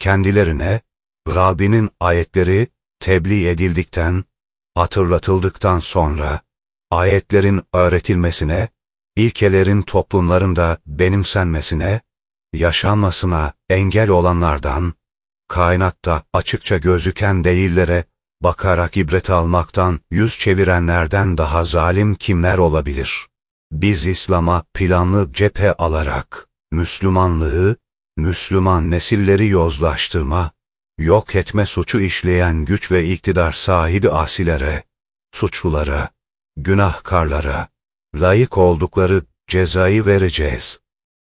kendilerine Rabbinin ayetleri tebliğ edildikten, hatırlatıldıktan sonra, ayetlerin öğretilmesine, ilkelerin toplumlarında benimsenmesine, yaşanmasına engel olanlardan, kainatta açıkça gözüken delillere bakarak ibret almaktan yüz çevirenlerden daha zalim kimler olabilir? Biz İslam'a planlı cephe alarak, Müslümanlığı, Müslüman nesilleri yozlaştırma, yok etme suçu işleyen güç ve iktidar sahibi asilere, suçlulara, günahkarlara, layık oldukları cezayı vereceğiz.